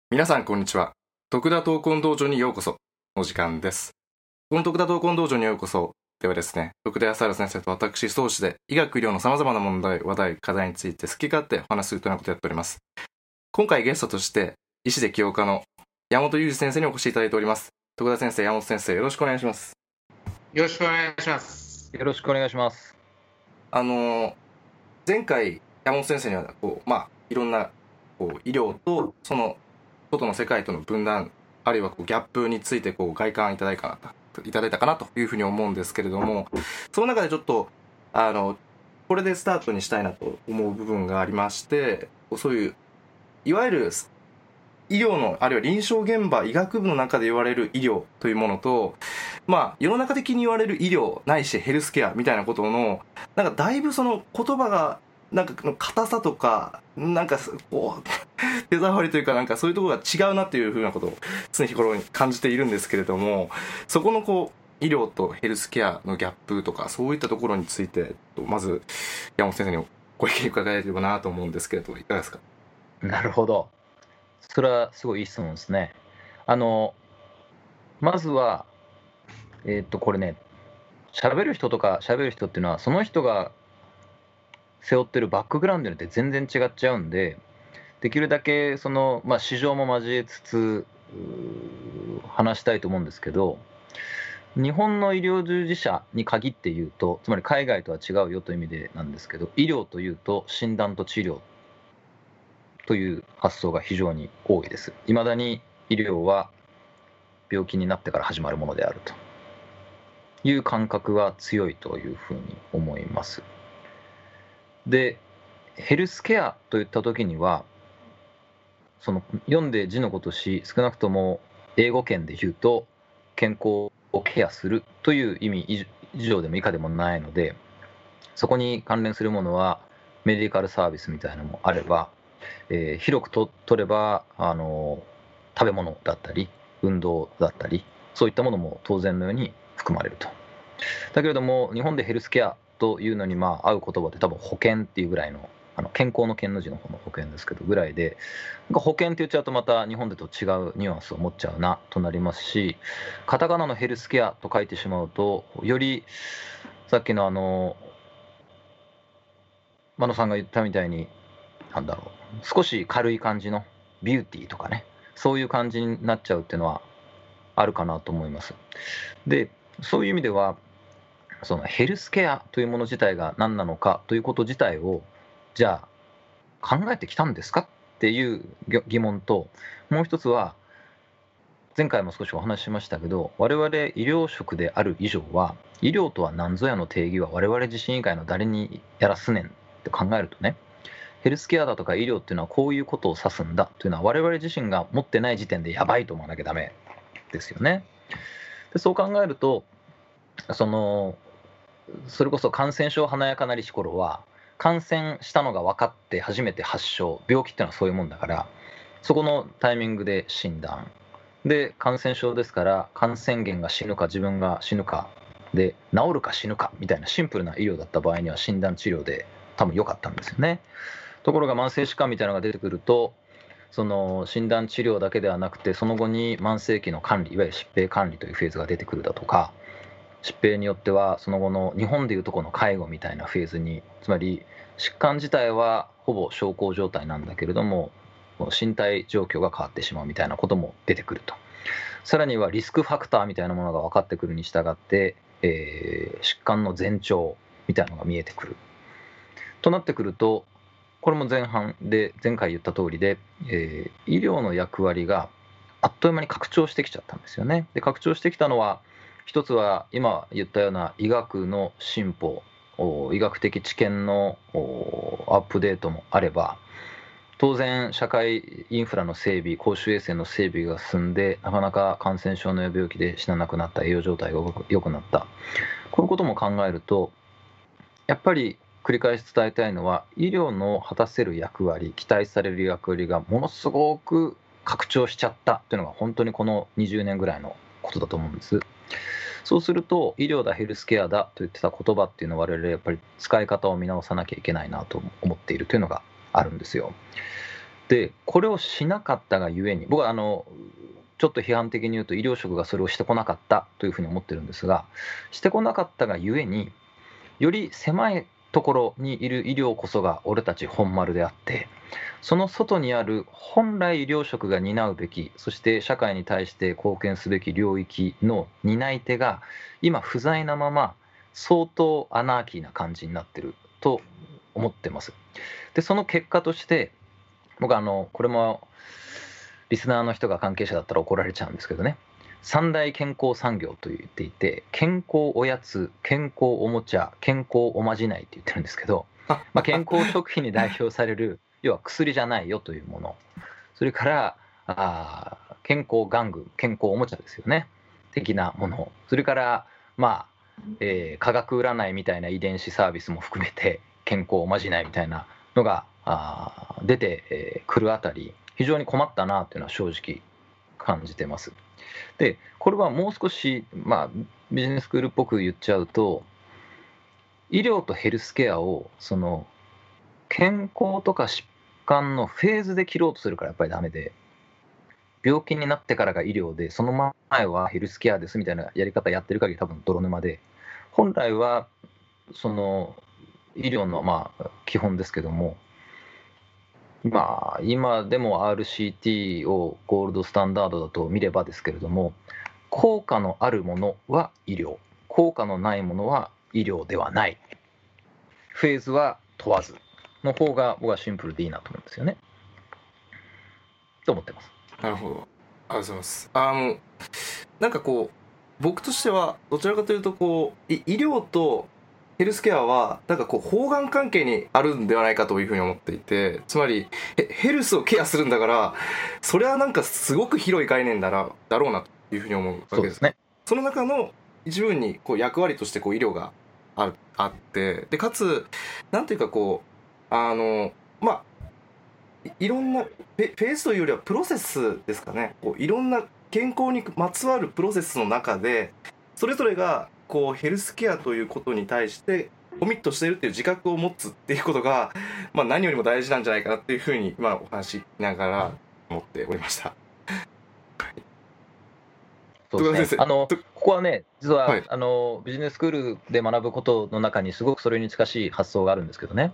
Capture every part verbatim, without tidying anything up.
皆さんこんにちは。徳田闘魂道場にようこその時間です。この徳田闘魂道場にようこそではですね、徳田康原先生と私総司で医学医療の様々な問題、話題、課題について好き勝手お話しするというようなことをやっております。今回ゲストとして医師で起業家の山本裕二先生にお越しいただいております。徳田先生、山本先生、よろしくお願いします。 よろしくお願いします。 よろしくお願いします。 あの前回山本先生にはこうまあいろんなこう医療とその外の世界との分断、あるいはこうギャップについてこう外観いただいたかな、いただいたかなというふうに思うんですけれども、その中でちょっとあのこれでスタートにしたいなと思う部分がありまして、そういういわゆる医療のあるいは臨床現場医学部の中で言われる医療というものと、まあ世の中的に言われる医療ないしヘルスケアみたいなことのなんかだいぶその言葉がなんか硬さとかなんかこう手触りというかなんかそういうところが違うなっていうふうなことを常日頃に感じているんですけれども、そこのこう医療とヘルスケアのギャップとかそういったところについてまず山本先生にご意見伺えればなと思うんですけれど、いかがですか？ なるほど。それはすごいいい質問ですね。あのまずはえーっとこれね、喋る人とか喋る人っていうのはその人が背負ってるバックグラウンドによって全然違っちゃうんで、できるだけその、まあ、市場も交えつつ話したいと思うんですけど、日本の医療従事者に限って言うと、つまり海外とは違うよという意味でなんですけど、医療というと診断と治療という発想が非常に多いです。いまだに医療は病気になってから始まるものであるという感覚は強いというふうに思います。で、ヘルスケアといった時には、その読んで字のごとし、少なくとも英語圏で言うと健康をケアするという意味以上でも以下でもないので、そこに関連するものはメディカルサービスみたいなのもあれば、えー広くと取ればあの食べ物だったり運動だったり、そういったものも当然のように含まれると。だけれども日本でヘルスケアというのにまあ合う言葉って多分保険っていうぐらいの、あの健康の健の字の方の保険ですけどぐらいで、なんか保険って言っちゃうとまた日本でと違うニュアンスを持っちゃうなとなりますし、カタカナのヘルスケアと書いてしまうとよりさっきのあの真野さんが言ったみたいに、なんだろう、少し軽い感じのビューティーとかね、そういう感じになっちゃうっていうのはあるかなと思います。で、そういう意味ではそのヘルスケアというもの自体が何なのかということ自体をじゃあ考えてきたんですかっていう疑問と、もう一つは前回も少しお話ししましたけど、我々医療職である以上は医療とは何ぞやの定義は我々自身以外の誰にやらすねんって考えるとね、ヘルスケアだとか医療っていうのはこういうことを指すんだというのは我々自身が持ってない時点でやばいと思わなきゃダメですよね。でそう考えると、そのそれこそ感染症華やかなりし頃は感染したのが分かって初めて発症、病気っていうのはそういうもんだから、そこのタイミングで診断で、感染症ですから感染源が死ぬか自分が死ぬかで、治るか死ぬかみたいなシンプルな医療だった場合には診断治療で多分良かったんですよね。ところが慢性疾患みたいなのが出てくると、その診断治療だけではなくてその後に慢性期の管理、いわゆる疾病管理というフェーズが出てくるだとか、疾病によってはその後の日本でいうとこの介護みたいなフェーズに、つまり疾患自体はほぼ小康状態なんだけれども身体状況が変わってしまうみたいなことも出てくると。さらにはリスクファクターみたいなものが分かってくるに従って、えー疾患の前兆みたいなのが見えてくるとなってくると、これも前半で前回言った通りで、えー医療の役割があっという間に拡張してきちゃったんですよね。で拡張してきたのは、一つは今言ったような医学の進歩、医学的知見のアップデートもあれば、当然社会インフラの整備、公衆衛生の整備が進んで、なかなか感染症の病気で死ななくなった、栄養状態が良くなった、こういうことも考えると、やっぱり繰り返し伝えたいのは、医療の果たせる役割、期待される役割がものすごく拡張しちゃったというのが本当にこのにじゅうねんぐらいのことだと思うんです。そうすると医療だヘルスケアだと言ってた言葉っていうのは我々やっぱり使い方を見直さなきゃいけないなと思っているというのがあるんですよ。 でこれをしなかったがゆえに、僕はあのちょっと批判的に言うと医療職がそれをしてこなかったというふうに思ってるんですが、してこなかったがゆえにより狭いところにいる医療こそが俺たち本丸であって、その外にある本来医療職が担うべき、そして社会に対して貢献すべき領域の担い手が今不在なまま相当アナーキーな感じになってると思ってます。でその結果として僕はあのこれもリスナーの人が関係者だったら怒られちゃうんですけどね、三大健康産業と言っていて、健康おやつ、健康おもちゃ、健康おまじないって言ってるんですけど、まあ、健康食品に代表される要は薬じゃないよというもの、それからあ健康玩具、健康おもちゃですよね的なもの、それからまあ、えー、科学占いみたいな遺伝子サービスも含めて健康おまじないみたいなのがあ出てくるあたり、非常に困ったなというのは正直感じてます。でこれはもう少し、まあ、ビジネススクールっぽく言っちゃうと、医療とヘルスケアをその健康とか疾患のフェーズで切ろうとするからやっぱりダメで、病気になってからが医療でその前はヘルスケアですみたいなやり方やってる限り多分泥沼で、本来はその医療のまあ基本ですけども、まあ、今でも アールシーティー をゴールドスタンダードだと見ればですけれども、効果のあるものは医療、効果のないものは医療ではない、フェーズは問わずの方が僕はシンプルでいいなと思うんですよねと思ってます。 なるほど、ありがとうございます。あのなんかこう僕としてはどちらかというとこう医療とヘルスケアはなんかこう包含関係にあるんではないかというふうに思っていて、つまりヘルスをケアするんだからそれはなんかすごく広い概念だらだろうなというふうに思うわけです。 そうですね。 その中の一部にこう役割としてこう医療が あ, あってで、かつなんていうかこうあのまあいろんなフェーズというよりはプロセスですかね、こういろんな健康にまつわるプロセスの中でそれぞれがこうヘルスケアということに対してコミットしているっていう自覚を持つっていうことが、まあ、何よりも大事なんじゃないかなっていうふうに今お話しながら思っておりました。 そうですね、あのここはね実は、はい、あのビジネススクールで学ぶことの中にすごくそれに近しい発想があるんですけどね、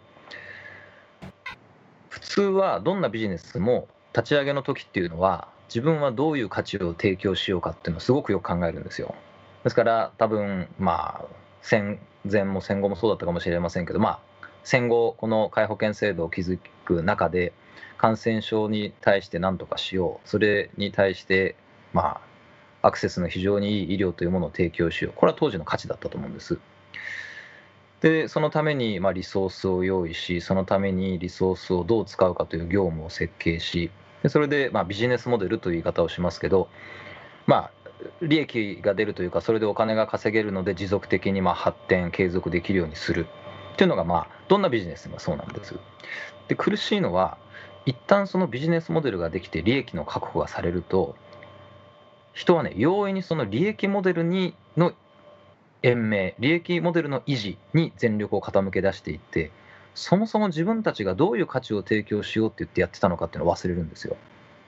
普通はどんなビジネスも立ち上げの時っていうのは自分はどういう価値を提供しようかっていうのをすごくよく考えるんですよ。ですから多分まあ戦前も戦後もそうだったかもしれませんけど、まあ戦後この皆保険制度を築く中で感染症に対して何とかしよう、それに対してまあアクセスの非常にいい医療というものを提供しよう、これは当時の価値だったと思うんです。でそのためにまあリソースを用意し、そのためにリソースをどう使うかという業務を設計し、でそれでまあビジネスモデルという言い方をしますけど、まあ利益が出るというか、それでお金が稼げるので持続的にまあ発展継続できるようにするっていうのが、まあどんなビジネスもそうなんです。で苦しいのは一旦そのビジネスモデルができて利益の確保がされると、人はね容易にその利益モデルにの延命、利益モデルの維持に全力を傾け出していって、そもそも自分たちがどういう価値を提供しようって言ってやってたのかっていうのを忘れるんですよ。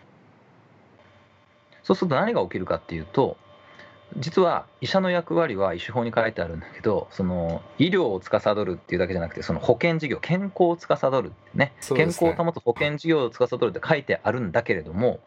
そうすると何が起きるかっていうと、実は医者の役割は医師法に書いてあるんだけど、その医療を司るっていうだけじゃなくて、その保険事業、健康を司るってね、健康を保つ保険事業を司るって書いてあるんだけれども、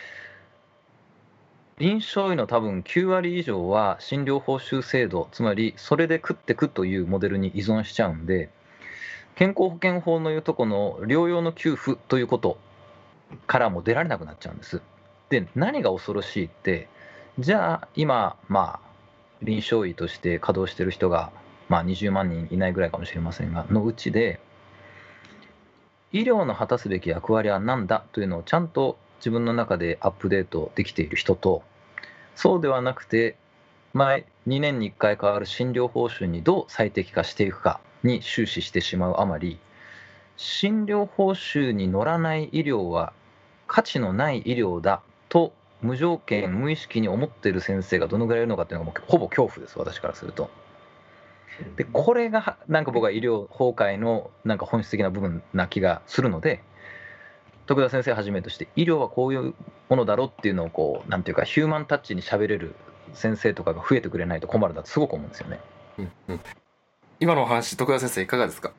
臨床医の多分きゅうわり以上は診療報酬制度、つまりそれで食ってくというモデルに依存しちゃうんで、健康保険法のいうとこの療養の給付ということからも出られなくなっちゃうんです。で何が恐ろしいって、じゃあ今まあ臨床医として稼働している人がまあにじゅうまんにんいないぐらいかもしれませんがのうちで、医療の果たすべき役割は何だというのをちゃんと自分の中でアップデートできている人と、そうではなくて毎にねんにいっかい変わる診療報酬にどう最適化していくかに終始してしまうあまり、診療報酬に乗らない医療は価値のない医療だと無条件無意識に思っている先生がどのぐらいいるのかっていうのがもうほぼ恐怖です、私からすると。でこれがなんか僕は医療崩壊のなんか本質的な部分な気がするので、 徳田先生はじめとして医療はこういうものだろうっていうのをこうなんていうかヒューマンタッチに喋れる先生とかが増えてくれないと困るなとすごく思うんですよね。 うんうん、今のお話徳田先生いかがですか？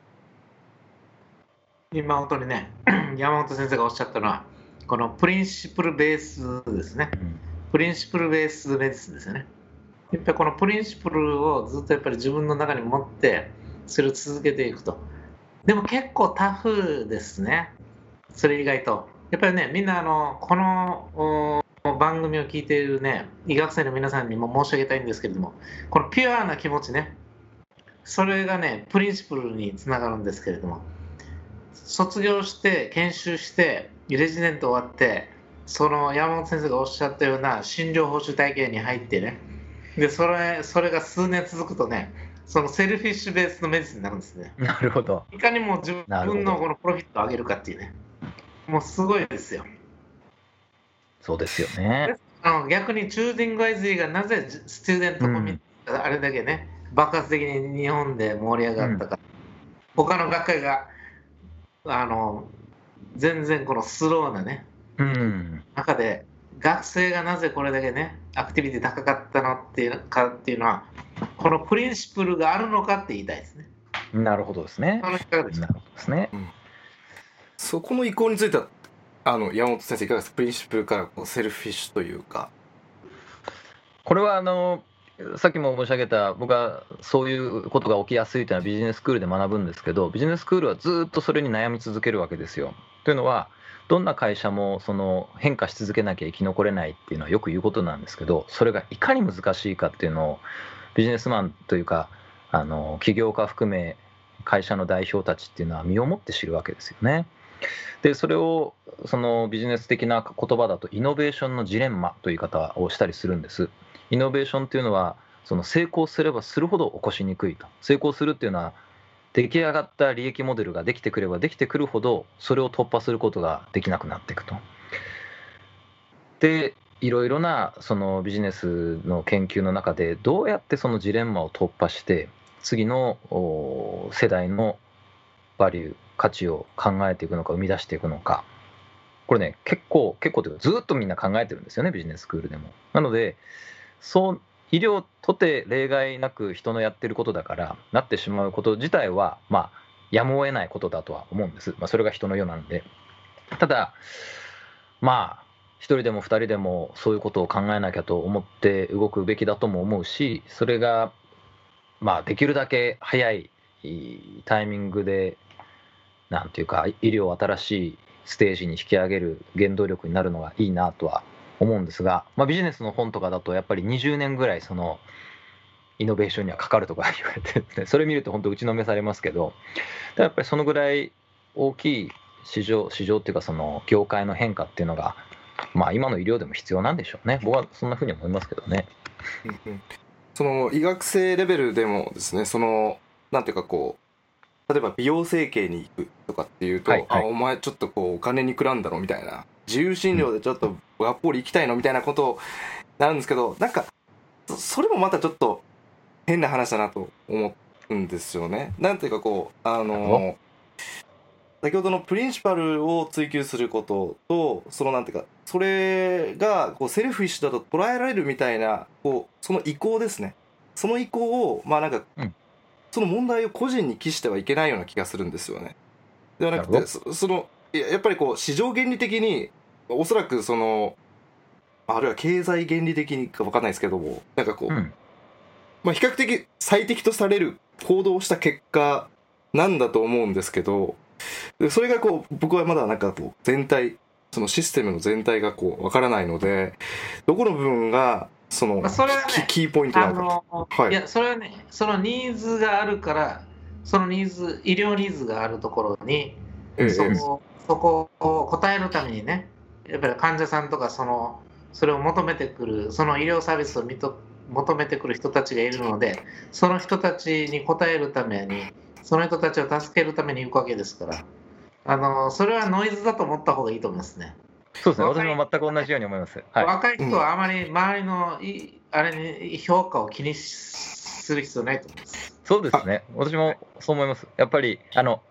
今本当にね山本先生がおっしゃったのはこのプリンシプルベースですね、うん、プリンシプルベースメディスンですよね。やっぱりこのプリンシプルをずっとやっぱり自分の中に持ってそれを続けていくと。でも結構タフですね、それ意外と。やっぱりねみんなあのこの番組を聞いているね医学生の皆さんにも申し上げたいんですけれども、このピュアな気持ちね、それがねプリンシプルにつながるんですけれども、卒業して研修してレジデント終わってその山本先生がおっしゃったような診療報酬体系に入ってね、でそれそれが数年続くとね、そのセルフィッシュベースのメディスンになるんですね。 なるほど。 いかにも自分のこのプロフィットを上げるかっていうね、もうすごいですよ。 そうですよね。 あの逆にチューディングアイズリーがなぜスチューデントコミュニティがあれだけね、うん、爆発的に日本で盛り上がったか、うん、他の学会があの全然このスローなね、うん、中で学生がなぜこれだけねアクティビティ高かったのっていうかっていうのはこのプリンシプルがあるのかって言いたいですね。 なるほどですね。 そのいかがでしょう。 なるほどですね、うん、 そこの意向についてはあの山本先生いかがですか？プリンシプルからこうセルフィッシュというか。 これはあのさっきも申し上げた僕はそういうことが起きやすいというのはビジネススクールで学ぶんですけど、ビジネススクールはずっとそれに悩み続けるわけですよ。というのはどんな会社もその変化し続けなきゃ生き残れないっていうのはよく言うことなんですけど、それがいかに難しいかっていうのをビジネスマンというかあの起業家含め会社の代表たちっていうのは身をもって知るわけですよね。でそれをそのビジネス的な言葉だとイノベーションのジレンマという言い方をしたりするんです。イノベーションっていうのはその成功すればするほど起こしにくいと。成功するっていうのは出来上がった利益モデルができてくればできてくるほどそれを突破することができなくなっていくと。でいろいろなそのビジネスの研究の中でどうやってそのジレンマを突破して次の世代のバリュー価値を考えていくのか生み出していくのか、これね結構結構というかずっとみんな考えてるんですよね、ビジネススクールでも。なのでそう医療とて例外なく人のやってることだからなってしまうこと自体はまあやむを得ないことだとは思うんです、まあ、それが人の世なんで。ただまあ一人でも二人でもそういうことを考えなきゃと思って動くべきだとも思うし、それがまあできるだけ早いタイミングでなんていうか医療を新しいステージに引き上げる原動力になるのがいいなとは思うんですが、まあ、ビジネスの本とかだとやっぱりにじゅうねんぐらいそのイノベーションにはかかるとか言われてですね、それ見ると本当打ちのめされますけど、やっぱりそのぐらい大きい市場市場っていうかその業界の変化っていうのがまあ今の医療でも必要なんでしょうね。僕はそんなふうに思いますけどね。 うんうん、その医学生レベルでもですね、そのなんていうかこう例えば美容整形に行くとかっていうと、はいはい、あお前ちょっとこうお金にくらんだろみたいな、自由診療でちょっとがっぽり行きたいのみたいなことになるんですけど、なんかそれもまたちょっと変な話だなと思うんですよね。なんていうかこうあの先ほどのプリンシパルを追求することと、そのなんていうかそれがこうセルフィッシュだと捉えられるみたいなこうその意向ですね。その意向をまあなんか、うん、その問題を個人に帰してはいけないような気がするんですよね。ではなくて そ, そのやっぱりこう市場原理的におそらくそのあるいは経済原理的にか分かんないですけども、なんかこう、うんまあ、比較的最適とされる行動をした結果なんだと思うんですけど、それがこう僕はまだなんかこう全体そのシステムの全体がこう分からないので、どこの部分がその、まあそれはね、キーポイントなのか。 はい、いやそれはねそのニーズがあるから、そのニーズ医療ニーズがあるところに、ええ、そこそこを答えるためにね、やっぱり患者さんとかそのそれを求めてくるその医療サービスを見と求めてくる人たちがいるので、その人たちに応えるためにその人たちを助けるために行くわけですから、あのそれはノイズだと思った方がいいと思いますね。 そうですね、私も全く同じように思います。 はい、若い人はあまり周りのいあれに評価を気にする必要ないと思います。 そうですね、私もそう思います。やっぱりあの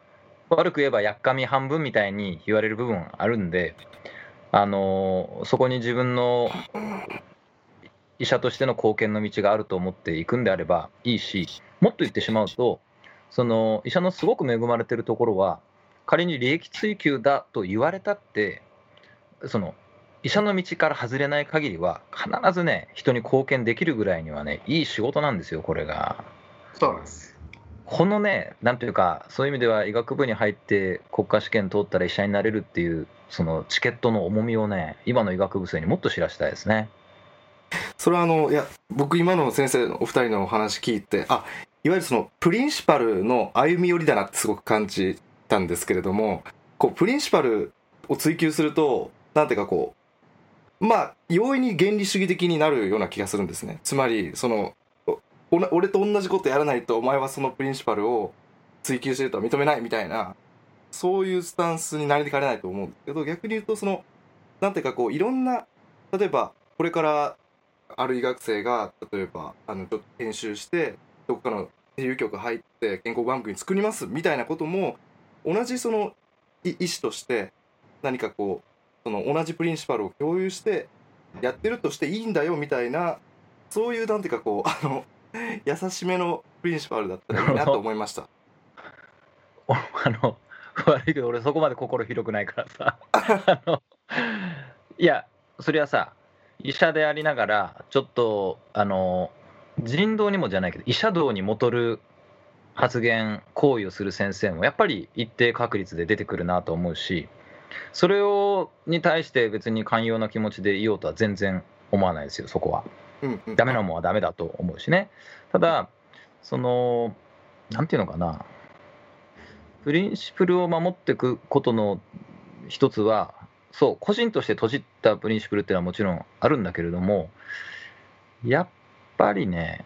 悪く言えばやっかみ半分みたいに言われる部分あるんで、あのそこに自分の医者としての貢献の道があると思っていくんであればいいし、もっと言ってしまうと、その医者のすごく恵まれてるところは、仮に利益追求だと言われたって、その医者の道から外れない限りは必ずね、人に貢献できるぐらいにはね、いい仕事なんですよ、これが。 そうなんです。 このね、なんていうか、そういう意味では医学部に入って国家試験通ったら医者になれるっていうそのチケットの重みをね、今の医学部生にもっと知らせたいですね。 それはあのいや僕今の先生のお二人のお話聞いて、あ、いわゆるそのプリンシパルの歩み寄りだなってすごく感じたんですけれども、こうプリンシパルを追求すると、なんていうかこう、まあ容易に原理主義的になるような気がするんですね。つまりそのお俺と同じことやらないとお前はそのプリンシパルを追求してるとは認めないみたいな、そういうスタンスになりかねないと思うんですけど、逆に言うとそのなんていうかこういろんな、例えばこれからある医学生が例えばあのちょっと編集してどこかのテレビ局入って健康番組作りますみたいなことも、同じその意思として何かこうその同じプリンシパルを共有してやってるとしていいんだよみたいな、そういうなんていうかこうあの優しめのプリンシパルだったらいいなと思いました。 あの悪いけど俺そこまで心広くないからさあのいやそりゃさ、医者でありながらちょっとあの人道にもじゃないけど医者道にもとる発言行為をする先生もやっぱり一定確率で出てくるなと思うし、それをに対して別に寛容な気持ちでいようとは全然思わないですよ、そこは。 うんうん、 ダメなもんはダメだと思うしね。ただそのなんていうのかな、プリンシプルを守っていくことの一つは、そう個人として閉じたプリンシプルっていうのはもちろんあるんだけれども、やっぱりね、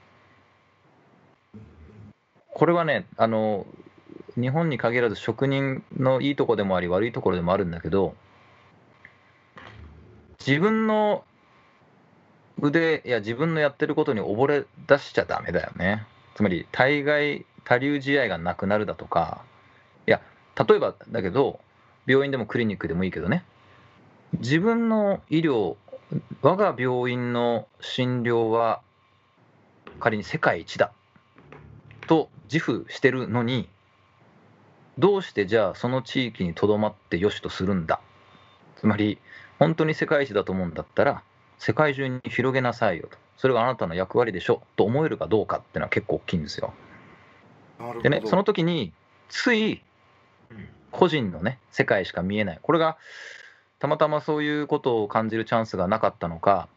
これはね、あの日本に限らず職人のいいとこでもあり悪いところでもあるんだけど、自分の腕や自分のやってることに溺れ出しちゃダメだよね。つまり対外他流試合がなくなるだとか、いや例えばだけど病院でもクリニックでもいいけどね、自分の医療、我が病院の診療は仮に世界一だと自負してるのに、どうしてじゃあその地域にとどまってよしとするんだ。つまり本当に世界一だと思うんだったら世界中に広げなさいよと、それがあなたの役割でしょと思えるかどうかっていうのは結構大きいんですよ。でね、その時につい個人のね世界しか見えない、これがたまたまそういうことを感じるチャンスがなかったのか、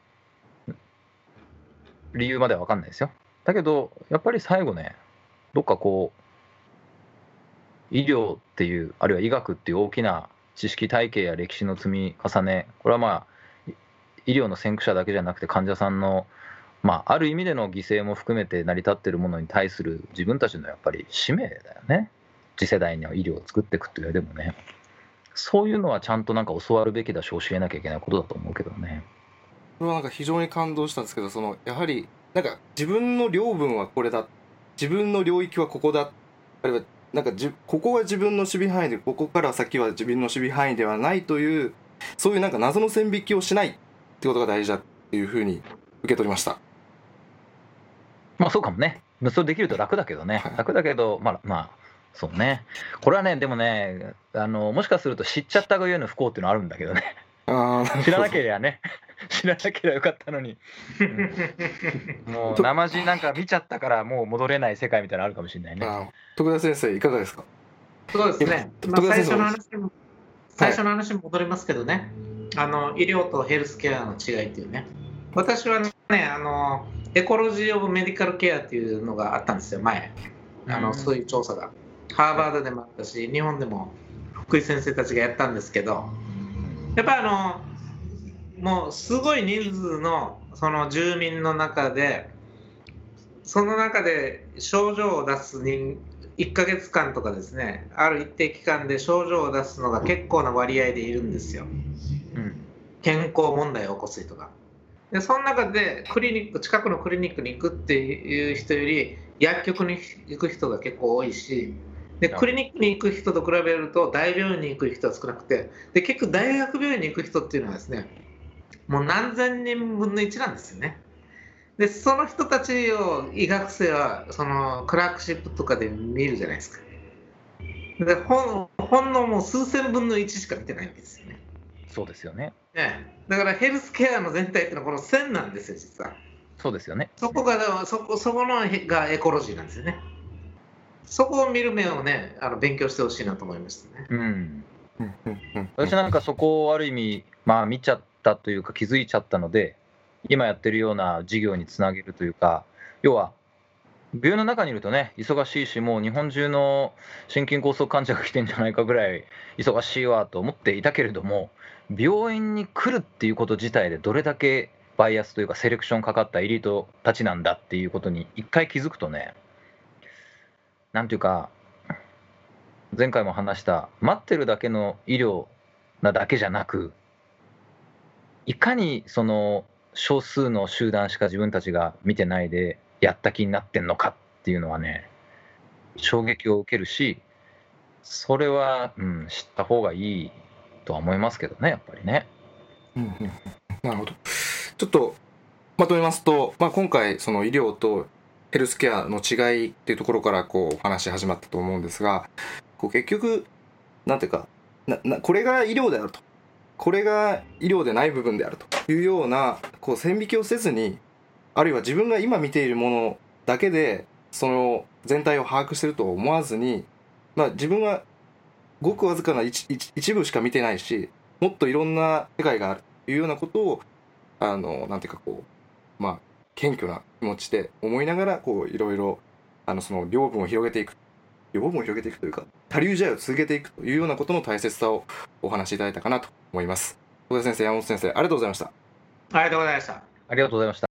理由までは分かんないですよ。だけどやっぱり最後ね、どっかこう医療っていう、あるいは医学っていう大きな知識体系や歴史の積み重ね、これはまあ医療の先駆者だけじゃなくて患者さんの、まあ、ある意味での犠牲も含めて成り立っているものに対する自分たちのやっぱり使命だよね。次世代の医療を作っていくっていう上でもね、そういうのはちゃんとなんか教わるべきだし教えなきゃいけないことだと思うけどね。 これはなんか非常に感動したんですけど、そのやはりなんか自分の領分はこれだ、自分の領域はここだ、あるいはなんかじここは自分の守備範囲で、ここから先は自分の守備範囲ではないという、そういうなんか謎の線引きをしないってことが大事だっていうふうに受け取りました。 まあそうかもね。それできると楽だけどね、はい、楽だけどまあまあそうね。これはねでもね、あのもしかすると知っちゃったがゆえの不幸っていうのはあるんだけどね。 あ知らなければね知らなければよかったのに、うん、もう生地なんか見ちゃったからもう戻れない世界みたいなのあるかもしれないね。 あ、徳田先生いかがですか？ そうですね、まあ、最初の話も最初の話に戻りますけどね、はい、あの医療とヘルスケアの違いっていうね、私はねあのエコロジー・オブ・メディカル・ケアっていうのがあったんですよ前、あの、うん、そういう調査がハーバードでもあったし日本でも福井先生たちがやったんですけど、やっぱりあのもうすごい人数のその住民の中で、その中で症状を出す人いっかげつかんとかですね、ある一定期間で症状を出すのが結構な割合でいるんですよ、うん、健康問題を起こす人が。でその中でクリニック近くのクリニックに行くっていう人より薬局に行く人が結構多いし、 でクリニックに行く人と比べると大病院に行く人は少なくて、で結局大学病院に行く人っていうのはですね、もう何千人分のいちなんですよね。でその人たちを医学生はそのクラークシップとかで見るじゃないですか。でほんほんのもう数千分のいちしか見てないわけですよね。 そうですよね。 ね、だからヘルスケアの全体っていうのはこの線なんですよ、実は。 そうですよね。 そこがそこそこのがエコロジーなんですよね。そこを見る目をね、あの勉強してほしいなと思いましたね。 うん。 うんうんうん私なんかそこをある意味、まあ見ちゃったというか気づいちゃったので、今やってるような事業につなげるというか、要は病院の中にいるとね、忙しいし、もう日本中の心筋梗塞患者が来てんじゃないかぐらい忙しいわと思っていたけれども、病院に来るっていうこと自体でどれだけバイアスというかセレクションかかったエリートたちなんだっていうことに一回気づくとね、なんていうか、前回も話した待ってるだけの医療なだけじゃなく、いかにその少数の集団しか自分たちが見てないでやった気になってんのかっていうのはね、衝撃を受けるし、それは、うん、知った方がいいとは思いますけどね、やっぱりね。 うんうんうん、なるほど。ちょっとまとめますと、まあ、今回その医療とヘルスケアの違いっていうところからこうお話始まったと思うんですが、こう結局なんていうかななこれが医療であると、これが医療でない部分であるというようなこう線引きをせずに、あるいは自分が今見ているものだけでその全体を把握していると思わずに、まあ、自分はごくわずかな 一, 一, 一部しか見てないし、もっといろんな世界があるというようなことをあのなんていうかこう、まあ、謙虚な気持ちで思いながらこういろいろあのその領分を広げていく領分を広げていくというか多流試合を続けていくというようなことの大切さをお話しいただいたかなと思います。戸田先生、山本先生、ありがとうございました。 ありがとうございました。 ありがとうございました。